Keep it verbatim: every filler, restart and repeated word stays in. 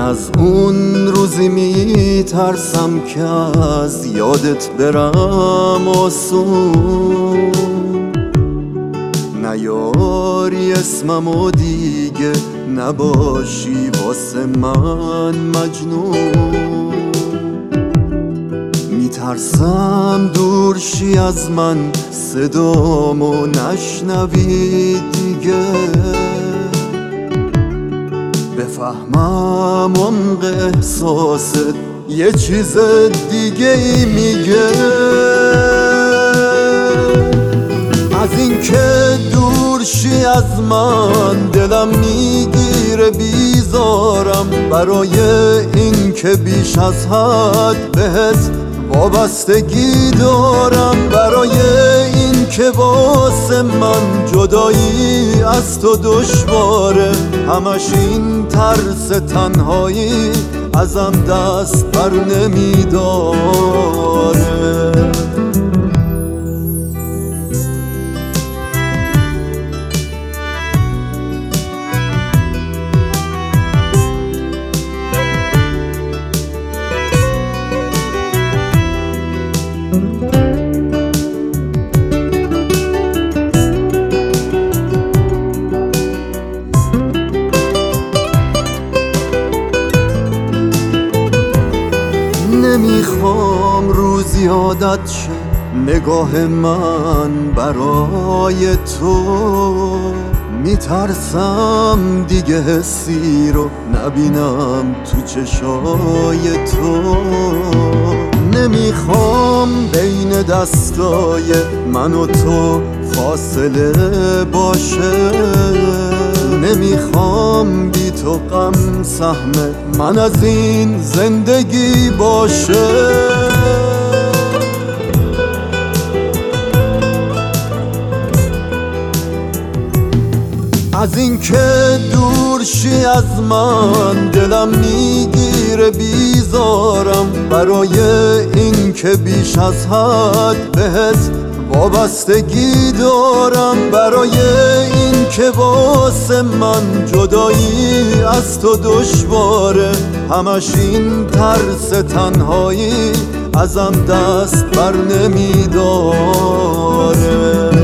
از اون روزی میترسم که از یادت برم آسون، نیاری اسممو دیگه نباشی واسه من مجنون. میترسم دور شی از من، صدامو نشنوی دیگه، بفهمم عمق احساست یه چیز دیگه ای میگه. از این که دور شی از من دلم میگیره بیزارم، برای این که بیش از حد بهت وابستگی دارم، برای این که واسه من جدایی از تو دشواره، همش این ترس تنهایی ازم دست بر نمیداره. نمیخوام روزی عادت شه نگاه من برای تو، میترسم دیگه حسی رو نبینم تو چشای تو. نمیخوام بین دستای من و تو فاصله باشه، نمیخوام بی تو غم سهم من از این زندگی باشه. از این که دور شی از من دلم میگیره بیزارم، برای این که بیش از حد بهت وابستگی دارم، برای این که واسه من جدایی از تو دشواره، همش این ترس تنهایی ازم دست بر نمیداره.